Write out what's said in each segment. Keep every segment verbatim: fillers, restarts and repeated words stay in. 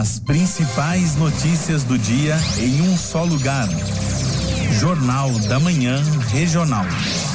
As principais notícias do dia em um só lugar. Jornal da Manhã Regional.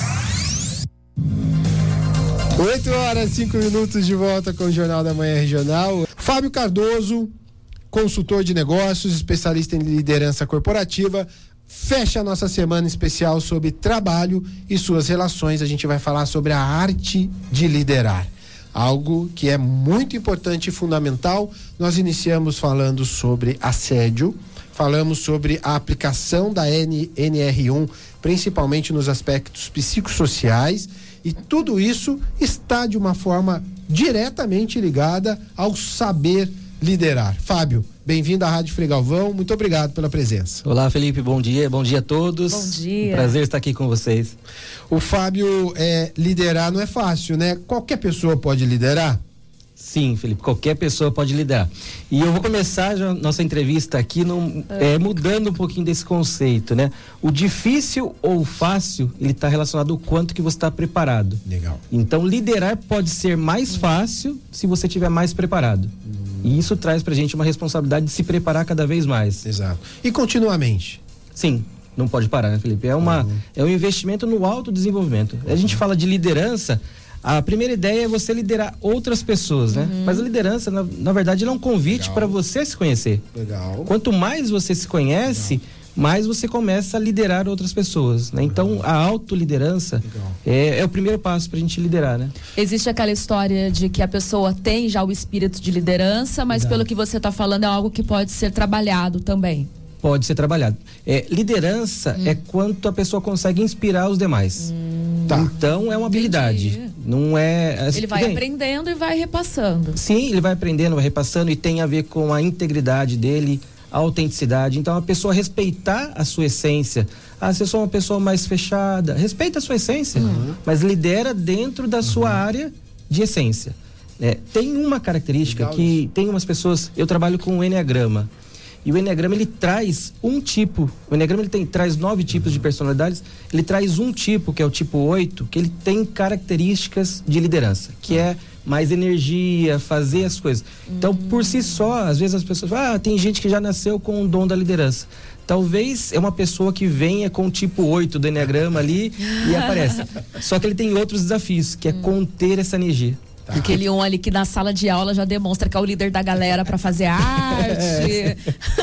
oito horas, cinco minutos de volta com o Jornal da Manhã Regional. Fábio Cardoso, consultor de negócios, especialista em liderança corporativa, fecha a nossa semana especial sobre trabalho e suas relações. A gente vai falar sobre a arte de liderar, algo que é muito importante e fundamental. Nós iniciamos falando sobre assédio, falamos sobre a aplicação da N R um, principalmente nos aspectos psicossociais, e tudo isso está de uma forma diretamente ligada ao saber liderar. Fábio, bem-vindo à Rádio Frei Galvão, muito obrigado pela presença. Olá, Felipe, bom dia, bom dia a todos. Bom dia. Um prazer estar aqui com vocês. O Fábio, é, liderar não é fácil, né? Qualquer pessoa pode liderar? Sim, Felipe, qualquer pessoa pode liderar. E eu vou começar já nossa entrevista aqui no, é, mudando um pouquinho desse conceito, né? O difícil ou fácil, ele está relacionado ao quanto que você está preparado. Legal. Então, liderar pode ser mais fácil se você estiver mais preparado. Hum. E isso traz pra gente uma responsabilidade de se preparar cada vez mais. Exato. E continuamente? Sim, não pode parar, né, Felipe? É, uma, uhum. é um investimento no autodesenvolvimento. A gente fala de liderança. A primeira ideia é você liderar outras pessoas, né? Uhum. Mas a liderança, na, na verdade, ela é um convite para você se conhecer. Legal. Quanto mais você se conhece, Legal. mais você começa a liderar outras pessoas, né? Então, a autoliderança é, é o primeiro passo para a gente liderar, né? Existe aquela história de que a pessoa tem já o espírito de liderança, mas Exato. pelo que você está falando é algo que pode ser trabalhado também. Pode ser trabalhado. É, liderança hum. é quanto a pessoa consegue inspirar os demais. Hum. Tá. Então, é uma habilidade. Entendi. Não é... Ele vai bem, aprendendo e vai repassando. Sim, ele vai aprendendo, vai repassando, e tem a ver com a integridade dele, a autenticidade. Então, a pessoa respeitar a sua essência. Ah, se eu sou uma pessoa mais fechada, respeita a sua essência, uhum. mas lidera dentro da uhum. sua área de essência. É, tem uma característica Legal que isso. tem umas pessoas... Eu trabalho com o Enneagrama. E o Enneagrama, ele traz um tipo, o Enneagrama ele tem, traz nove tipos uhum. de personalidades, ele traz um tipo, que é o tipo oito, que ele tem características de liderança, que uhum. é mais energia, fazer as coisas. Uhum. Então, por si só, às vezes as pessoas falam, ah, tem gente que já nasceu com o dom da liderança. Talvez é uma pessoa que venha com o tipo oito do Enneagrama ali e aparece. Só que ele tem outros desafios, que é uhum. conter essa energia. Tá. Aquele um ali que na sala de aula já demonstra que é o líder da galera para fazer arte. É.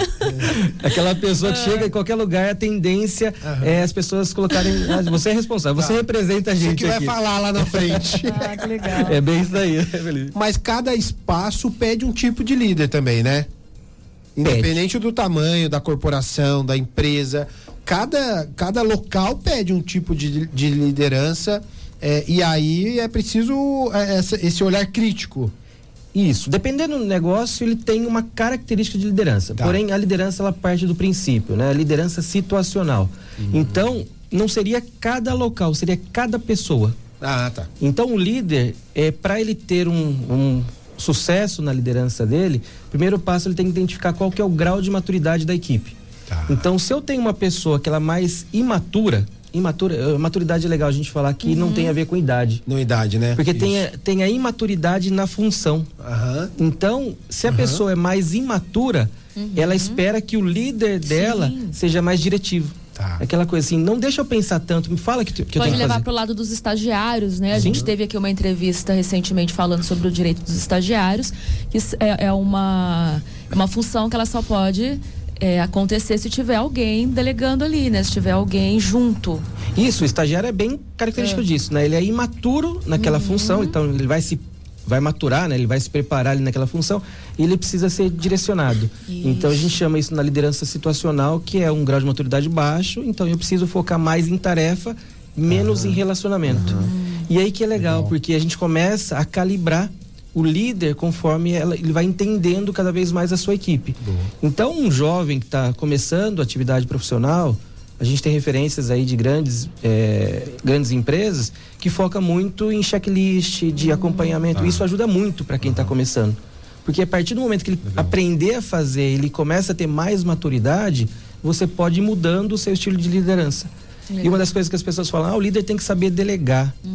Aquela pessoa que chega em qualquer lugar, a tendência uhum. é as pessoas colocarem, ah, você é responsável, você tá. representa a gente. Você que vai aqui. falar lá na frente. Ah, que legal. É bem isso aí, Felipe. Mas cada espaço pede um tipo de líder também, né? Independente pede. do tamanho da corporação, da empresa, cada, cada local pede um tipo de, de liderança. É, e aí é preciso é, essa, esse olhar crítico. Isso, dependendo do negócio, ele tem uma característica de liderança. Tá. Porém, a liderança, ela parte do princípio, né? A liderança situacional. Uhum. Então, não seria cada local, seria cada pessoa. Ah, tá. Então, o líder, é, para ele ter um, um sucesso na liderança dele, primeiro passo, ele tem que identificar qual que é o grau de maturidade da equipe. Tá. Então, se eu tenho uma pessoa que ela é mais imatura, Imatura, maturidade é legal a gente falar que uhum. não tem a ver com idade. Não idade, né? Porque tem a, tem a imaturidade na função. Uhum. Então, se a uhum. pessoa é mais imatura, uhum. ela espera que o líder dela Sim. seja mais diretivo. Tá. Aquela coisa assim, não deixa eu pensar tanto, me fala que, que eu tenho que Pode levar fazer. pro lado dos estagiários, né? A Sim. gente teve aqui uma entrevista recentemente falando sobre o direito dos estagiários, que é, é, uma, é uma função que ela só pode... É, acontecer se tiver alguém delegando ali, né? Se tiver alguém junto. Isso, o estagiário é bem característico é. disso, né? Ele é imaturo naquela uhum. função, então ele vai se vai maturar, né? Ele vai se preparar ali naquela função e ele precisa ser direcionado. Isso. Então a gente chama isso na liderança situacional, que é um grau de maturidade baixo, então eu preciso focar mais em tarefa, menos uhum. em relacionamento. Uhum. E aí que é legal, legal, porque a gente começa a calibrar o líder conforme ela, ele vai entendendo cada vez mais a sua equipe. Boa. Então, um jovem que está começando a atividade profissional, a gente tem referências aí de grandes, é, grandes empresas que foca muito em checklist de acompanhamento. Ah. Isso ajuda muito para quem está uhum. começando. Porque a partir do momento que ele Legal. aprender a fazer, ele começa a ter mais maturidade, você pode ir mudando o seu estilo de liderança. Legal. E uma das coisas que as pessoas falam, ah, o líder tem que saber delegar. Hum.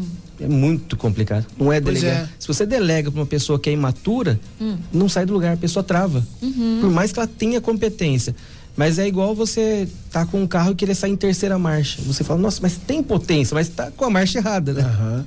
é muito complicado. Não é delegar. É. Se você delega para uma pessoa que é imatura, hum. não sai do lugar, a pessoa trava. Uhum. Por mais que ela tenha competência. Mas é igual você tá com um carro e querer sair em terceira marcha. Você fala, nossa, mas tem potência, mas tá com a marcha errada, né? Uhum.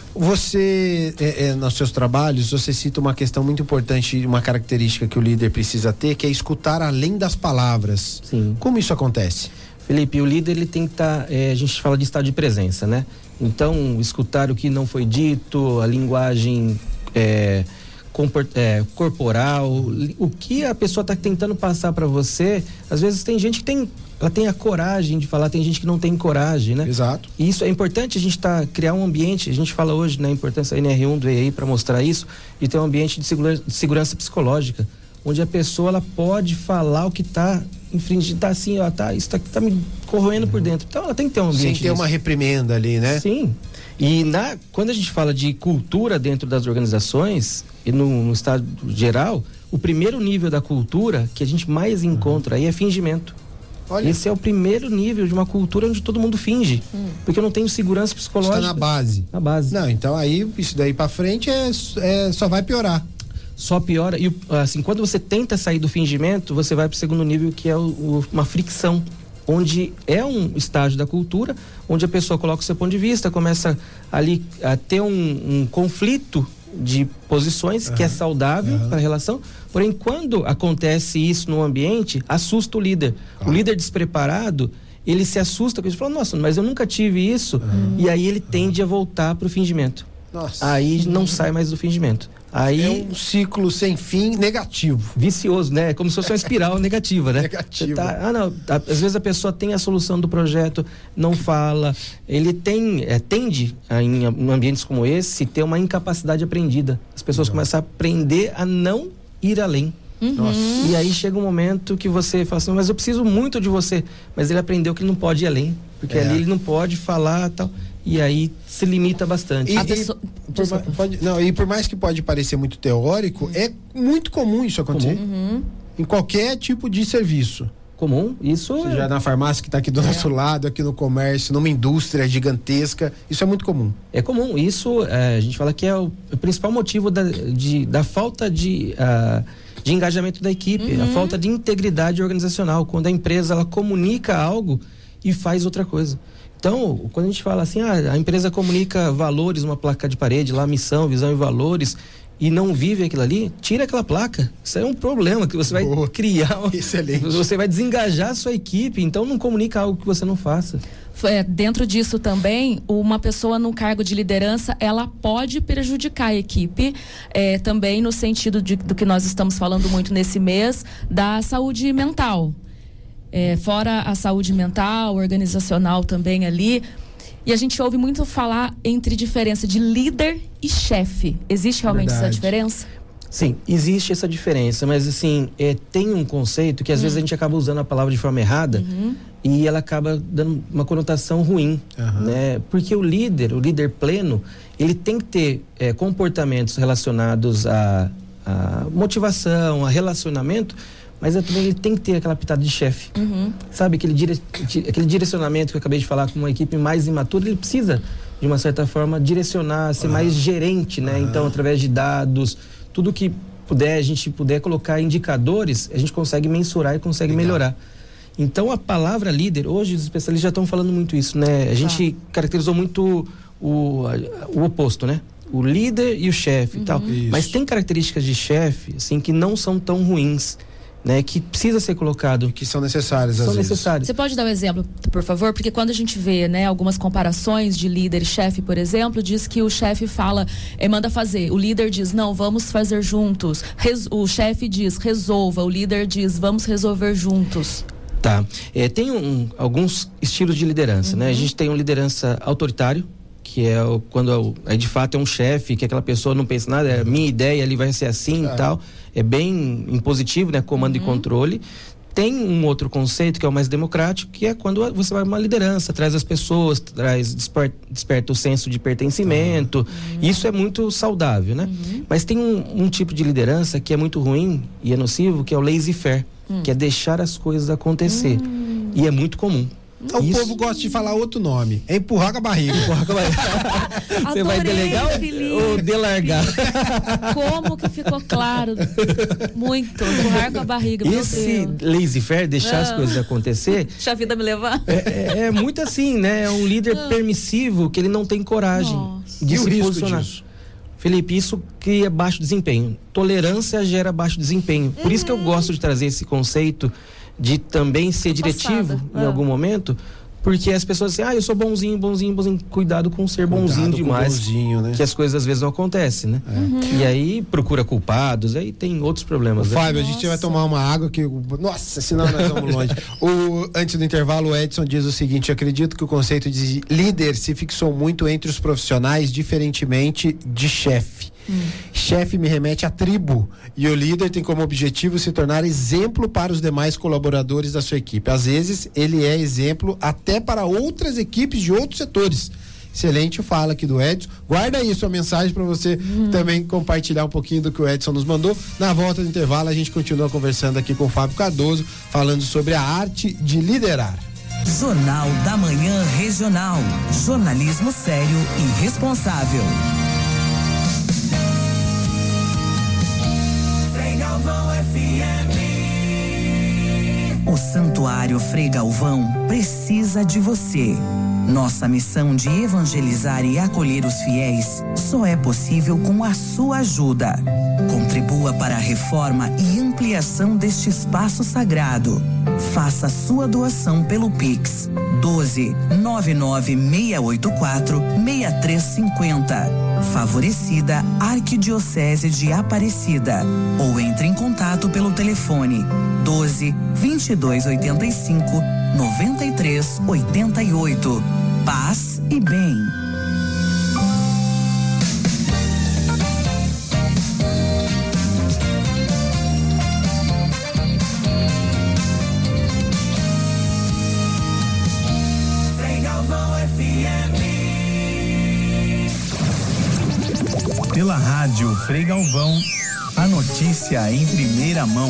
Você, é, é, nos seus trabalhos, você cita uma questão muito importante, uma característica que o líder precisa ter, que é escutar além das palavras. Sim. Como isso acontece? Felipe, o líder, ele tem que estar, tá, é, a gente fala de estado de presença, né? Então, escutar o que não foi dito, a linguagem é, comport, é, corporal, o que a pessoa está tentando passar para você. Às vezes tem gente que tem, ela tem a coragem de falar, tem gente que não tem coragem, né? Exato. E isso é importante, a gente tá, criar um ambiente, a gente fala hoje na importância, a N R um veio aí para mostrar isso, de ter um ambiente de segurança, de segurança psicológica, onde a pessoa ela pode falar o que está infringindo, tá assim, ó, tá, isso tá, tá me corroendo uhum. por dentro. Então ela tem que ter um ambiente. Sem ter disso. Uma reprimenda ali, né? Sim. E na, quando a gente fala de cultura dentro das organizações, e no, no estado geral, o primeiro nível da cultura que a gente mais encontra uhum. aí é fingimento. Olha. Esse é o primeiro nível de uma cultura onde todo mundo finge. Hum. Porque eu não tenho segurança psicológica. Está na base. Na base. Não, então aí isso daí pra frente é, é, só vai piorar. Só piora. E assim, quando você tenta sair do fingimento, você vai para o segundo nível, que é o, o, uma fricção, onde é um estágio da cultura, onde a pessoa coloca o seu ponto de vista, começa ali a ter um, um conflito de posições uhum. que é saudável uhum. para a relação. Porém, quando acontece isso no ambiente, assusta o líder. Ah. O líder despreparado, ele se assusta, porque ele fala, nossa, mas eu nunca tive isso. Uhum. E aí ele tende uhum. a voltar para o fingimento. Nossa. Aí não sai mais do fingimento. Aí, é um ciclo sem fim negativo. Vicioso, né? É como se fosse uma espiral negativa, né? Negativa. Tá, ah, não, às vezes a pessoa tem a solução do projeto, não fala, ele tem, é, tende a, em, em ambientes como esse, ter uma incapacidade aprendida. As pessoas não. começam a aprender a não ir além. Uhum. Nossa. E aí chega um momento que você fala assim, mas eu preciso muito de você. Mas ele aprendeu que ele não pode ir além, porque é. ali ele não pode falar tal. E aí se limita bastante. E, a pessoa... e, por, pode, não, e por mais que pode parecer muito teórico, é muito comum isso acontecer. Uhum. Em qualquer tipo de serviço. Comum, isso seja é... na farmácia que está aqui do é. nosso lado, aqui no comércio, numa indústria gigantesca, isso é muito comum. É comum, isso é, a gente fala que é o, o principal motivo da, de, da falta de, uh, de engajamento da equipe, uhum. a falta de integridade organizacional, quando a empresa ela comunica algo e faz outra coisa. Então, quando a gente fala assim, ah, a empresa comunica valores, uma placa de parede, lá missão, visão e valores, e não vive aquilo ali, tira aquela placa. Isso é um problema que você vai Boa. criar. Excelente. Você vai desengajar a sua equipe, então não comunica algo que você não faça. É, dentro disso também, uma pessoa no cargo de liderança, ela pode prejudicar a equipe, é, também no sentido de, do que nós estamos falando muito nesse mês, da saúde mental. É, fora a saúde mental, organizacional também ali. E a gente ouve muito falar entre diferença de líder e chefe. Existe realmente Verdade. essa diferença? Sim, existe essa diferença, mas assim, é, tem um conceito que às hum. vezes a gente acaba usando a palavra de forma errada uhum. e ela acaba dando uma conotação ruim, uhum. né? Porque o líder, o líder pleno, ele tem que ter é, comportamentos relacionados a, a motivação, a relacionamento, mas também ele tem que ter aquela pitada de chefe. Uhum. Sabe, aquele, dire... aquele direcionamento que eu acabei de falar com uma equipe mais imatura, ele precisa, de uma certa forma, direcionar, ser uhum. mais gerente, né? Uhum. Então, através de dados, tudo que puder, a gente puder colocar indicadores, a gente consegue mensurar e consegue Legal. melhorar. Então, a palavra líder, hoje os especialistas já estão falando muito isso, né? A gente ah. caracterizou muito o, o oposto, né? O líder e o chefe uhum. e tal. Isso. Mas tem características de chefe, assim, que não são tão ruins. Né, que precisa ser colocado. Que são necessárias às são vezes. necessárias. Você pode dar um exemplo, por favor? Porque quando a gente vê, né, algumas comparações de líder e chefe, por exemplo, diz que o chefe fala, é, manda fazer. O líder diz, não, vamos fazer juntos. Res, o chefe diz, resolva. O líder diz, vamos resolver juntos. Tá. É, tem um, alguns estilos de liderança, uhum. né? A gente tem uma liderança autoritário, que é o, quando é, de fato é um chefe, que aquela pessoa não pensa nada, é a minha ideia, ele vai ser assim e tal. É bem impositivo, né? Comando uhum. e controle. Tem um outro conceito que é o mais democrático, que é quando você vai uma liderança, traz as pessoas, traz, desperta, desperta o senso de pertencimento. Uhum. Isso é muito saudável, né? Uhum. Mas tem um, um tipo de liderança que é muito ruim e é nocivo, que é o laissez-faire, uhum. que é deixar as coisas acontecer. Uhum. E é muito comum. Então, o povo gosta de falar outro nome. É empurrar com a barriga. Empurrar com a barriga. Você vai delegar ou delargar? Como que ficou claro? Muito. Empurrar com a barriga. Esse laissez-faire, deixar ah. as coisas acontecer. Deixa a vida me levar. É, é, é muito assim, né? É um líder ah. permissivo que ele não tem coragem Nossa. de e se o risco posicionar. Disso? Felipe, isso cria baixo desempenho. Tolerância gera baixo desempenho. Por uhum. isso que eu gosto de trazer esse conceito de também ser diretivo em ah. algum momento, porque as pessoas dizem, ah, eu sou bonzinho, bonzinho, bonzinho. Cuidado com ser Cuidado bonzinho demais. Bonzinho, né? Que as coisas às vezes não acontecem, né? É. Uhum. E aí procura culpados, aí tem outros problemas. Né? Fábio, a gente vai tomar uma água que. Nossa, senão nós vamos longe. o, antes do intervalo, o Edson diz o seguinte: eu acredito que o conceito de líder se fixou muito entre os profissionais, diferentemente de chefe. Hum. Chefe me remete à tribo e o líder tem como objetivo se tornar exemplo para os demais colaboradores da sua equipe. Às vezes ele é exemplo até para outras equipes de outros setores. Excelente fala aqui do Edson. Guarda aí sua mensagem para você hum. também compartilhar um pouquinho do que o Edson nos mandou. Na volta do intervalo a gente continua conversando aqui com o Fábio Cardoso, falando sobre a arte de liderar. Jornal da Manhã Regional. Jornalismo sério e responsável. O Santuário Frei Galvão precisa de você. Nossa missão de evangelizar e acolher os fiéis só é possível com a sua ajuda. Contribua para a reforma e ampliação deste espaço sagrado. Faça sua doação pelo Pix doze nove nove seis oito quatro seis três cinco zero. Favorecida Arquidiocese de Aparecida. Ou entre em contato pelo telefone doze vinte e dois oitenta e cinco noventa e três oitenta e oito. Paz e bem. Pela rádio Frei Galvão, a notícia em primeira mão.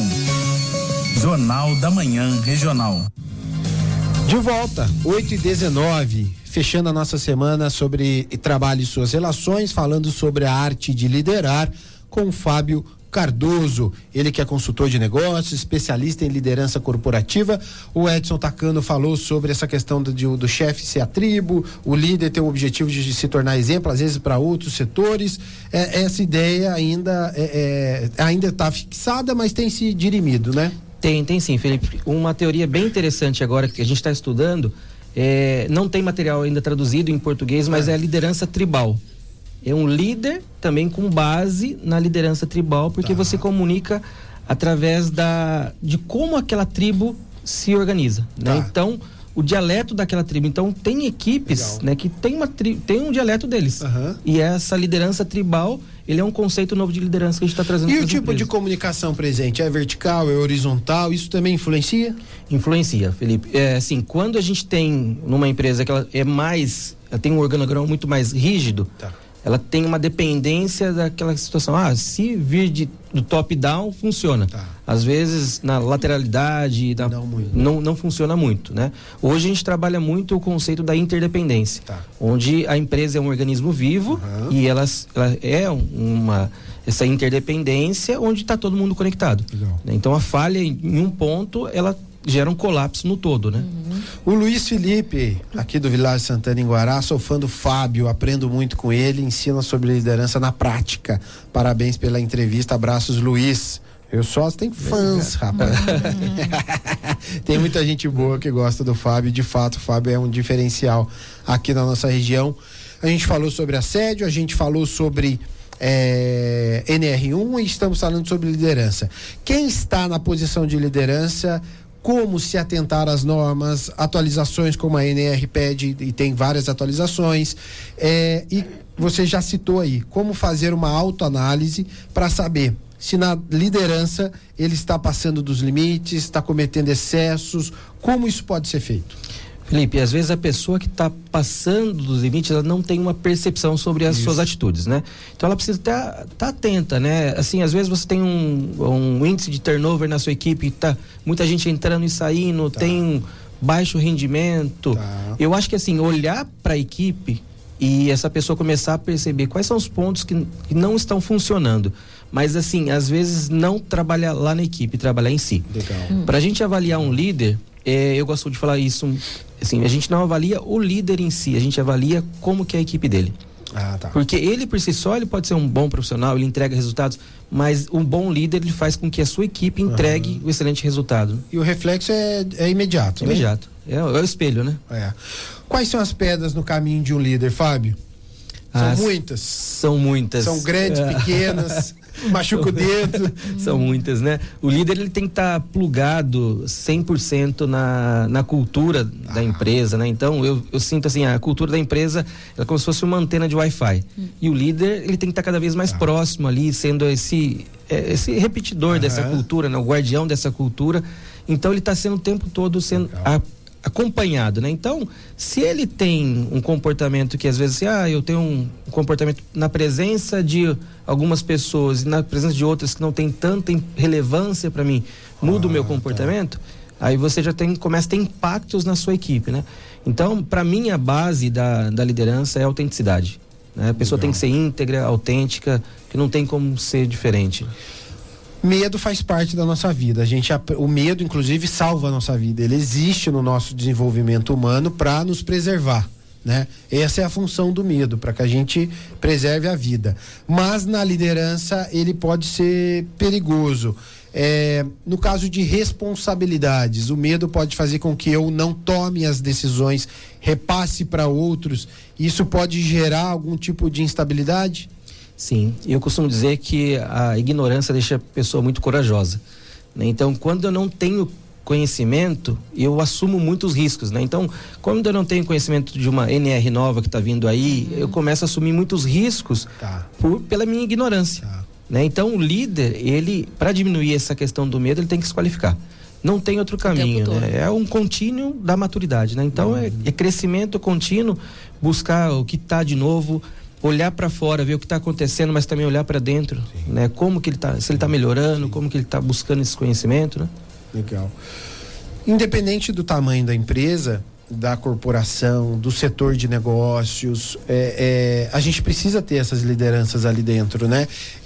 Jornal da Manhã Regional. De volta, oito e dezenove, fechando a nossa semana sobre trabalho e suas relações, falando sobre a arte de liderar com o Fábio Cardoso, ele que é consultor de negócios, especialista em liderança corporativa. O Edson Tacano falou sobre essa questão do, do, do chefe ser a tribo, o líder ter o objetivo de, de se tornar exemplo, às vezes para outros setores. É, essa ideia ainda é, é, ainda está fixada, mas tem se dirimido, né? Tem, tem sim, Felipe. Uma teoria bem interessante agora que a gente está estudando, é, não tem material ainda traduzido em português, mas é, é a liderança tribal. É um líder também com base na liderança tribal, porque tá. você comunica através da, de como aquela tribo se organiza, né? Tá. Então, o dialeto daquela tribo. Então, tem equipes, né, que tem, uma tri, tem um dialeto deles. Uhum. E essa liderança tribal, ele é um conceito novo de liderança que a gente está trazendo. E o tipo empresas. de comunicação presente? É vertical, é horizontal? Isso também influencia? Influencia, Felipe. É, assim, quando a gente tem numa empresa que ela é mais, ela tem um organograma muito mais rígido, tá. ela tem uma dependência daquela situação. Ah, se vir de, do top-down, funciona. Tá. Às vezes, na lateralidade, na, não, muito. Não, não funciona muito, né? Hoje a gente trabalha muito o conceito da interdependência, tá. onde a empresa é um organismo vivo uhum. e ela, ela é uma... essa interdependência onde está todo mundo conectado. Legal. Então, a falha em, em um ponto, ela gera um colapso no todo, né? Uhum. O Luiz Felipe, aqui do Vilares Santana em Guará, sou fã do Fábio, aprendo muito com ele, ensina sobre liderança na prática. Parabéns pela entrevista, abraços, Luiz. Eu só tenho fãs, rapaz. Tem muita gente boa que gosta do Fábio, de fato, o Fábio é um diferencial aqui na nossa região. A gente falou sobre assédio, a gente falou sobre é, N R um e estamos falando sobre liderança. Quem está na posição de liderança, como se atentar às normas, atualizações como a N R pede, e tem várias atualizações, é, e você já citou aí, como fazer uma autoanálise para saber se na liderança ele está passando dos limites, está cometendo excessos, como isso pode ser feito? Felipe, às vezes a pessoa que está passando dos limites, ela não tem uma percepção sobre as Isso. suas atitudes, né? Então ela precisa estar tá atenta, né? Assim, às vezes você tem um, um índice de turnover na sua equipe, tá muita gente entrando e saindo, tá. tem baixo rendimento. Tá. Eu acho que assim, olhar para a equipe e essa pessoa começar a perceber quais são os pontos que, que não estão funcionando. Mas assim, às vezes não trabalhar lá na equipe, trabalhar em si. Legal. Para a gente avaliar um líder, é, eu gosto de falar isso, assim, a gente não avalia o líder em si, a gente avalia como que é a equipe dele. Ah, tá. Porque ele por si só, ele pode ser um bom profissional, ele entrega resultados, mas um bom líder, ele faz com que a sua equipe entregue o excelente resultado. E o reflexo é, é imediato, né? Imediato. É, é o espelho, né? É. Quais são as pedras no caminho de um líder, Fábio? São As- muitas. São muitas. São grandes, Ah. pequenas, machuca o dedo. São muitas, né? O líder, ele tem que estar plugado cem por cento na, na cultura Ah. da empresa, né? Então, eu, eu sinto assim, a cultura da empresa é como se fosse uma antena de Wi-Fi. Hum. E o líder, ele tem que estar cada vez mais Ah. próximo ali, sendo esse, é, esse repetidor Aham. dessa cultura, né? O guardião dessa cultura. Então, ele está sendo o tempo todo sendo a, acompanhado, né? Então, se ele tem um comportamento que às vezes, assim, ah, eu tenho um comportamento na presença de algumas pessoas e na presença de outras que não tem tanta im- relevância para mim, muda Ah, o meu tá. comportamento, aí você já tem, começa a ter impactos na sua equipe, né? Então, para mim, a base da, da liderança é a autenticidade, né? A pessoa Legal. tem que ser íntegra, autêntica, que não tem como ser diferente. Medo faz parte da nossa vida. A gente, ap- o medo, inclusive, salva a nossa vida. Ele existe no nosso desenvolvimento humano para nos preservar, né? Essa é a função do medo, para que a gente preserve a vida. Mas na liderança ele pode ser perigoso. É, no caso de responsabilidades, o medo pode fazer com que eu não tome as decisões, repasse para outros. Isso pode gerar algum tipo de instabilidade? Sim, eu costumo dizer que a ignorância deixa a pessoa muito corajosa, né? Então, quando eu não tenho conhecimento, eu assumo muitos riscos, né? Então, quando eu não tenho conhecimento de uma N R nova que está vindo aí, eu começo a assumir muitos riscos Tá. por, pela minha ignorância, Tá. né? Então, o líder, ele, para diminuir essa questão do medo, ele tem que se qualificar. Não tem outro caminho, todo. né? É um contínuo da maturidade, né? Então, é, é crescimento contínuo, buscar o que está de novo, olhar para fora, ver o que está acontecendo, mas também olhar para dentro, né? Como que ele tá, se ele está melhorando, como que ele está buscando esse conhecimento, né? Legal. Independente do tamanho da empresa, da corporação, do setor de negócios, é, é, a gente precisa ter essas lideranças ali dentro, né?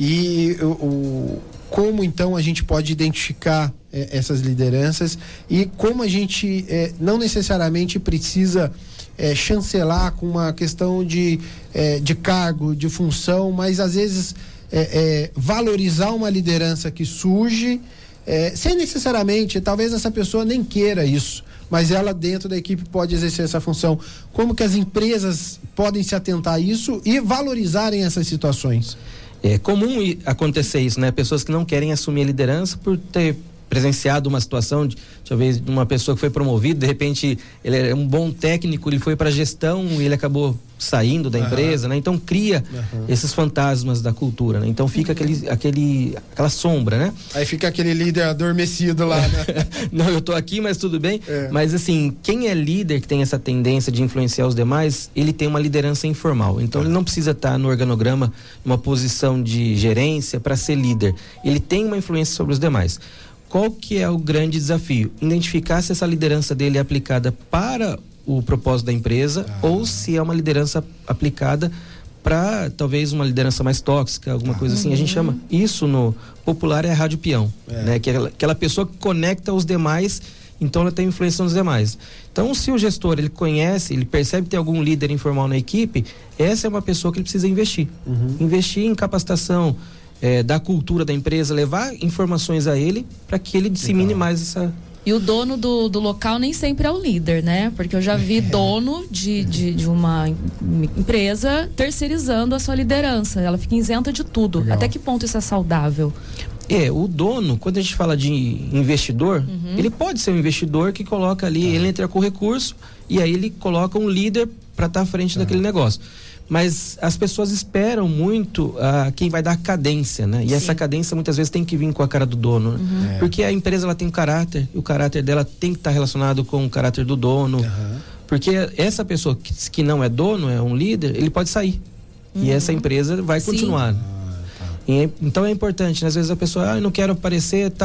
E o, o- como então a gente pode identificar é, essas lideranças e como a gente é, não necessariamente precisa é, chancelar com uma questão de, é, de cargo, de função, mas às vezes é, é, valorizar uma liderança que surge, é, sem necessariamente, talvez essa pessoa nem queira isso, mas ela dentro da equipe pode exercer essa função. Como que as empresas podem se atentar a isso e valorizarem essas situações? É comum i- acontecer isso, né? Pessoas que não querem assumir a liderança por ter presenciado uma situação de, talvez, de uma pessoa que foi promovida, de repente ele é um bom técnico, ele foi para gestão e ele acabou saindo da Aham. empresa, né? Então cria Aham. esses fantasmas da cultura, né? Então fica aquele, aquele, aquela sombra, né? Aí fica aquele líder adormecido lá, né? Não, eu tô aqui, mas tudo bem. É. Mas assim, quem é líder, que tem essa tendência de influenciar os demais, ele tem uma liderança informal. Então ele não precisa estar no organograma, numa posição de gerência para ser líder. Ele tem uma influência sobre os demais. Qual que é o grande desafio? Identificar se essa liderança dele é aplicada para o propósito da empresa ou se é uma liderança aplicada para talvez uma liderança mais tóxica, alguma coisa assim. A gente chama isso no popular é rádio peão, É. né? Que é aquela, aquela pessoa que conecta os demais, então ela tem influência nos demais. Então, se o gestor ele conhece, ele percebe que tem algum líder informal na equipe, essa é uma pessoa que ele precisa investir. Investir em capacitação é, da cultura da empresa, levar informações a ele para que ele dissemine Legal. mais essa. E o dono do, do local nem sempre é o líder, né? Porque eu já vi dono de, de, de uma em- empresa terceirizando a sua liderança. Ela fica isenta de tudo. Legal. Até que ponto isso é saudável? É, o dono, quando a gente fala de investidor, ele pode ser um investidor que coloca ali, ele entra com recurso e aí ele coloca um líder para estar à frente daquele negócio. Mas as pessoas esperam muito a quem vai dar cadência, né? E Sim. essa cadência muitas vezes tem que vir com a cara do dono, né? É. Porque a empresa ela tem um caráter, e o caráter dela tem que estar relacionado com o caráter do dono. Aham. Porque essa pessoa que, que não é dono, é um líder, ele pode sair. E essa empresa vai Sim. continuar. E é- então é importante, né? Às vezes a pessoa, ah, eu não quero aparecer e tal,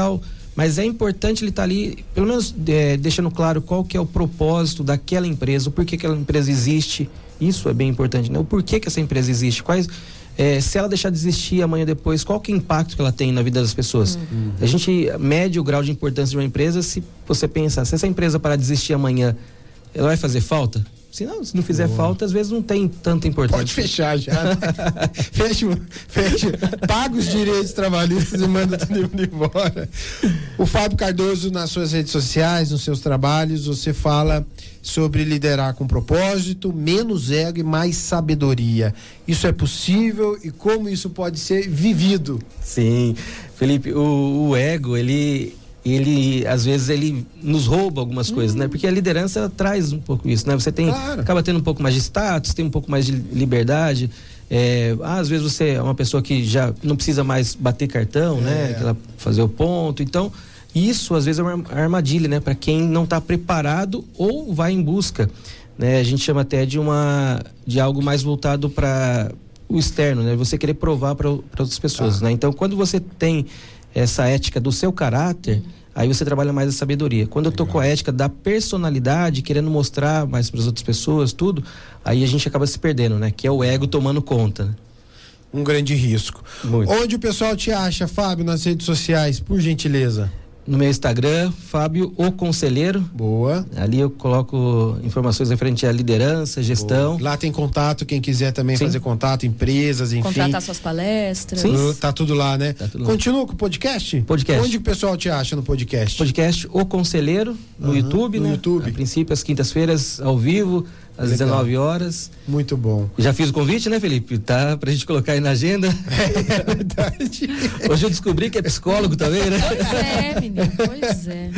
Mas é importante ele estar ali, pelo menos é, deixando claro qual que é o propósito daquela empresa, o porquê que aquela empresa existe. Isso é bem importante, né? O porquê que essa empresa existe, quais, é, se ela deixar de existir amanhã depois, qual que é o impacto que ela tem na vida das pessoas. Uhum. A gente mede o grau de importância de uma empresa se você pensar, se essa empresa parar de existir amanhã, ela vai fazer falta? Se não, se não fizer Boa. falta, às vezes não tem tanta importância. Pode fechar já. fecha, fecha. Paga os direitos trabalhistas e manda todo mundo embora. O Fábio Cardoso, nas suas redes sociais, nos seus trabalhos, você fala sobre liderar com propósito, menos ego e mais sabedoria. Isso é possível e como isso pode ser vivido? Sim, Felipe, o, o ego, ele... ele, às vezes, ele nos rouba algumas hum. coisas, né? Porque a liderança traz um pouco isso, né? Você tem, claro. acaba tendo um pouco mais de status, tem um pouco mais de liberdade. É, às vezes você é uma pessoa que já não precisa mais bater cartão, é. né? Aquela, fazer o ponto. Então, isso às vezes é uma armadilha, né? Para quem não está preparado ou vai em busca, né? A gente chama até de uma, de algo mais voltado para o externo, né? Você querer provar para outras pessoas, ah. né? Então, quando você tem essa ética do seu caráter, aí você trabalha mais a sabedoria. Quando eu tô com a ética da personalidade, querendo mostrar mais para as outras pessoas, tudo, aí a gente acaba se perdendo, né? Que é o ego tomando conta, né? Um grande risco. Muito. Onde o pessoal te acha, Fábio, nas redes sociais, por gentileza? No meu Instagram, Fábio o Conselheiro. Boa. Ali eu coloco informações referente à liderança, gestão. Boa. Lá tem contato, quem quiser também Sim. fazer contato, empresas, enfim. Contratar suas palestras. Sim. Tá tudo lá, né? Tá tudo Continua lá. com o podcast? Podcast. Onde o pessoal te acha no podcast? Podcast O Conselheiro, no uhum, YouTube, no né? YouTube. A princípio, às quintas-feiras, ao vivo, às Legal. dezenove horas. Muito bom. Já fiz o convite, né, Felipe? Tá pra gente colocar aí na agenda. É verdade. Hoje eu descobri que é psicólogo também, né? Pois é, menino, pois é.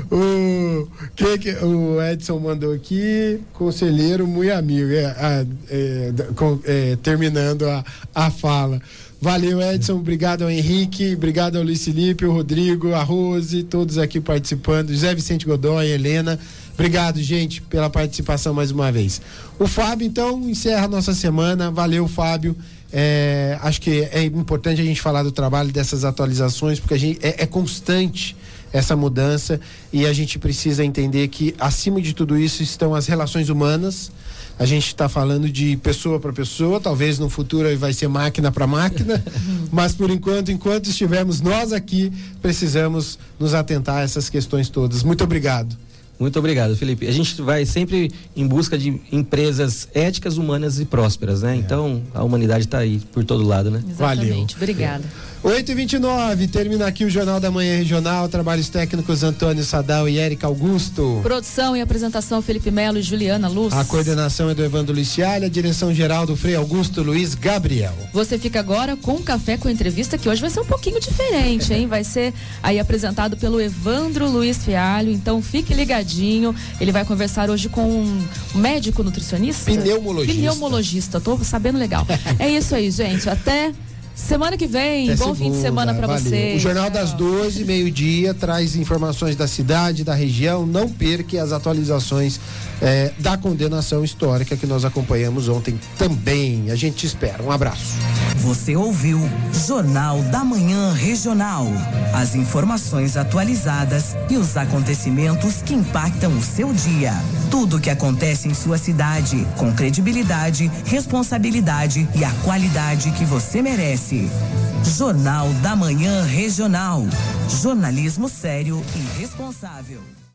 O, que, que, o Edson mandou aqui, conselheiro muito amigo, é, a, é, com, é, terminando a, a fala. Valeu, Edson, obrigado ao Henrique, obrigado ao Luiz Felipe, o Rodrigo, a Rose, todos aqui participando, José Vicente Godoy, Helena. Obrigado, gente, pela participação mais uma vez. O Fábio, então, encerra a nossa semana. Valeu, Fábio. É, acho que é importante a gente falar do trabalho, dessas atualizações, porque a gente, é, é constante essa mudança e a gente precisa entender que, acima de tudo isso, estão as relações humanas. A gente está falando de pessoa para pessoa, talvez no futuro vai ser máquina para máquina, mas por enquanto, enquanto estivermos nós aqui, precisamos nos atentar a essas questões todas. Muito obrigado. Muito obrigado, Felipe. A gente vai sempre em busca de empresas éticas, humanas e prósperas, né? É. Então, a humanidade está aí por todo lado, né? Exatamente. Valeu. Obrigada. oito e vinte e nove, termina aqui o Jornal da Manhã Regional, trabalhos técnicos Antônio Sadal e Érica Augusto. Produção e apresentação Felipe Melo e Juliana Luz. A coordenação é do Evandro Licialha, a direção geral do Frei Augusto Luiz Gabriel. Você fica agora com um café com entrevista que hoje vai ser um pouquinho diferente, hein? Vai ser aí apresentado pelo Evandro Luiz Fialho, então fique ligadinho, ele vai conversar hoje com um médico nutricionista? Pneumologista. Pneumologista, tô sabendo legal. É isso aí, gente, até semana que vem, Até bom segunda, fim de semana pra valeu. vocês. O Jornal das doze, meio-dia, traz informações da cidade, da região. Não perca as atualizações eh, da condenação histórica que nós acompanhamos ontem também. A gente te espera. Um abraço. Você ouviu Jornal da Manhã Regional. As informações atualizadas e os acontecimentos que impactam o seu dia. Tudo o que acontece em sua cidade, com credibilidade, responsabilidade e a qualidade que você merece. Jornal da Manhã Regional. Jornalismo sério e responsável.